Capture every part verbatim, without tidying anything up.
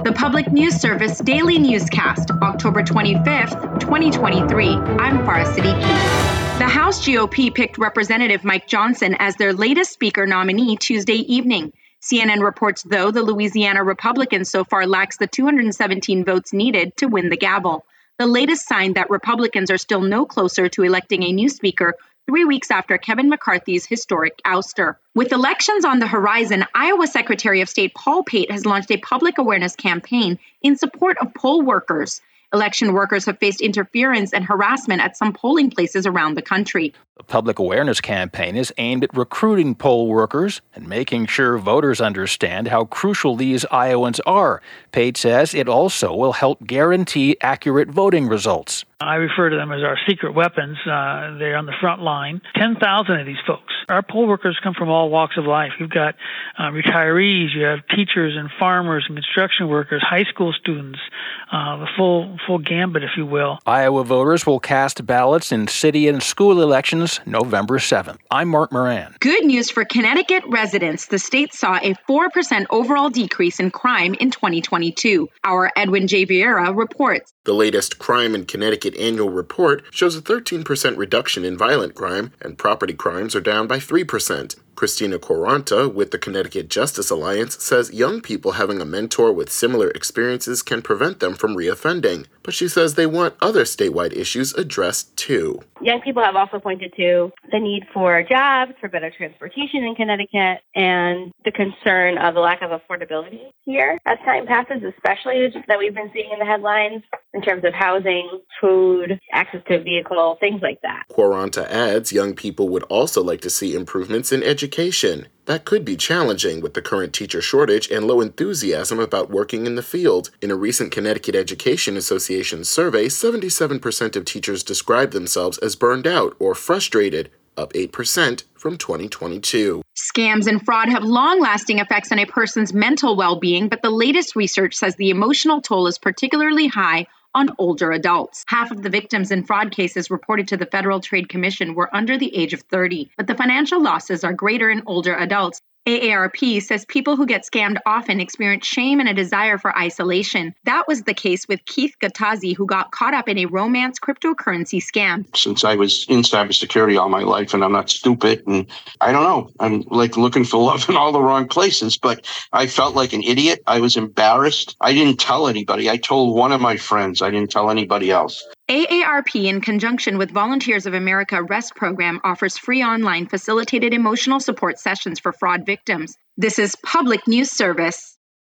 The Public News Service Daily Newscast, October twenty-fifth, twenty twenty-three. I'm Farah Siddiqui. The House G O P picked Representative Mike Johnson as their latest Speaker nominee Tuesday evening. C N N reports, though, the Louisiana Republican so far lacks the two hundred seventeen votes needed to win the gavel. The latest sign that Republicans are still no closer to electing a new Speaker three weeks after Kevin McCarthy's historic ouster. With elections on the horizon, Iowa Secretary of State Paul Pate has launched a public awareness campaign in support of poll workers. Election workers have faced interference and harassment at some polling places around the country. The public awareness campaign is aimed at recruiting poll workers and making sure voters understand how crucial these Iowans are. Pate says it also will help guarantee accurate voting results. I refer to them as our secret weapons. Uh, they're on the front line. ten thousand of these folks. Our poll workers come from all walks of life. You've got uh, retirees, you have teachers and farmers and construction workers, high school students, uh, the full full gambit, if you will. Iowa voters will cast ballots in city and school elections November seventh. I'm Mark Moran. Good news for Connecticut residents. The state saw a four percent overall decrease in crime in twenty twenty-two. Our Edwin J. Vieira reports. The latest Crime in Connecticut annual report shows a thirteen percent reduction in violent crime, and property crimes are down by three percent. Christina Quaranta with the Connecticut Justice Alliance says young people having a mentor with similar experiences can prevent them from reoffending, but she says they want other statewide issues addressed too. Young people have also pointed to the need for jobs, for better transportation in Connecticut, and the concern of the lack of affordability here as time passes, especially that we've been seeing in the headlines in terms of housing, food, access to a vehicle, things like that. Quaranta adds young people would also like to see improvements in education. Education. That could be challenging with the current teacher shortage and low enthusiasm about working in the field. In a recent Connecticut Education Association survey, seventy-seven percent of teachers described themselves as burned out or frustrated, up eight percent from twenty twenty-two. Scams and fraud have long-lasting effects on a person's mental well-being, but the latest research says the emotional toll is particularly high on older adults. Half of the victims in fraud cases reported to the Federal Trade Commission were under the age of thirty, but the financial losses are greater in older adults. A A R P says people who get scammed often experience shame and a desire for isolation. That was the case with Keith Gattazzi, who got caught up in a romance cryptocurrency scam. Since I was in cybersecurity all my life and I'm not stupid, and I don't know, I'm like looking for love in all the wrong places, but I felt like an idiot. I was embarrassed. I didn't tell anybody. I told one of my friends. I didn't tell anybody else. A A R P, in conjunction with Volunteers of America REST program, offers free online facilitated emotional support sessions for fraud victims. This is Public News Service.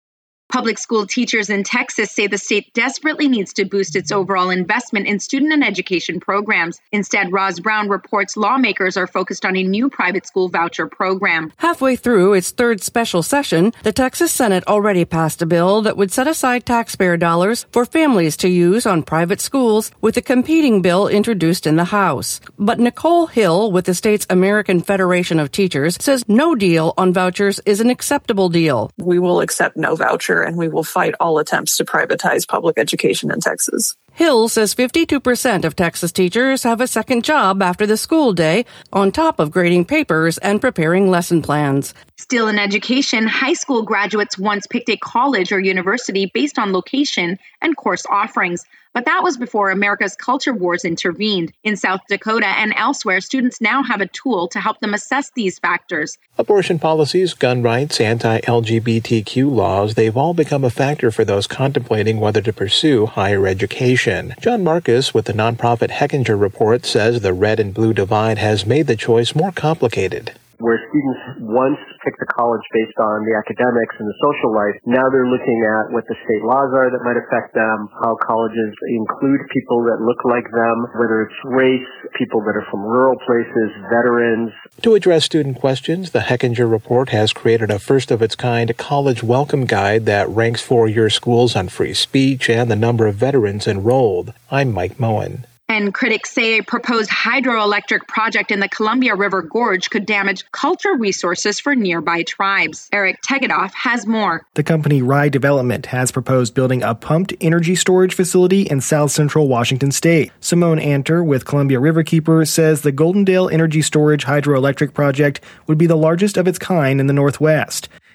Public school teachers in Texas say the state desperately needs to boost its overall investment in student and education programs. Instead, Roz Brown reports lawmakers are focused on a new private school voucher program. Halfway through its third special session, the Texas Senate already passed a bill that would set aside taxpayer dollars for families to use on private schools, with a competing bill introduced in the House. But Nicole Hill with the state's American Federation of Teachers says no deal on vouchers is an acceptable deal. We will accept no voucher, and we will fight all attempts to privatize public education in Texas. Hill says fifty-two percent of Texas teachers have a second job after the school day, on top of grading papers and preparing lesson plans. Still in education, high school graduates once picked a college or university based on location and course offerings. But that was before America's culture wars intervened. In South Dakota and elsewhere, students now have a tool to help them assess these factors. Abortion policies, gun rights, anti-L G B T Q laws, they've all become a factor for those contemplating whether to pursue higher education. John Marcus with the nonprofit Hechinger Report says the red and blue divide has made the choice more complicated. Where students once picked a college based on the academics and the social life, now they're looking at what the state laws are that might affect them, how colleges include people that look like them, whether it's race, people that are from rural places, veterans. To address student questions, the Hechinger Report has created a first-of-its-kind college welcome guide that ranks four-year schools on free speech and the number of veterans enrolled. I'm Mike Moen. And critics say a proposed hydroelectric project in the Columbia River Gorge could damage cultural resources for nearby tribes. Eric Tegedoff has more. The company Rye Development has proposed building a pumped energy storage facility in south central Washington state. Simone Anter with Columbia Riverkeeper says the Goldendale Energy Storage hydroelectric project would be the largest of its kind in the Northwest.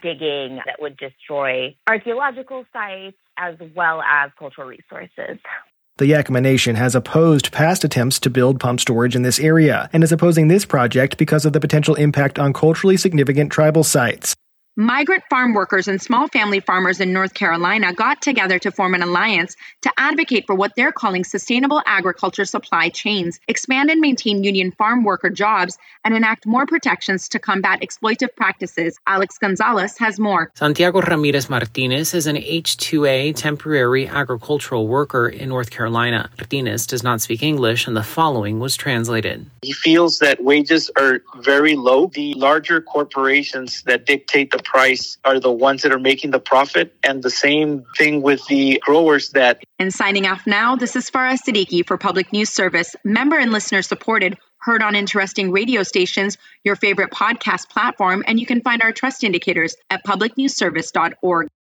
digging that would destroy archaeological sites as well as cultural resources. The Yakima Nation has opposed past attempts to build pump storage in this area and is opposing this project because of the potential impact on culturally significant tribal sites. Migrant farm workers and small family farmers in North Carolina got together to form an alliance to advocate for what they're calling sustainable agriculture supply chains, expand and maintain union farm worker jobs, and enact more protections to combat exploitive practices. Alex Gonzalez has more. Santiago Ramirez Martinez is an H two A temporary agricultural worker in North Carolina. Martinez does not speak English, and the following was translated. He feels that wages are very low. The larger corporations that dictate the price are the ones that are making the profit, and the same thing with the growers that. And signing off now, this is Farah Siddiqui for Public News Service, member and listener supported, heard on interesting radio stations, your favorite podcast platform, and you can find our trust indicators at public news service dot org.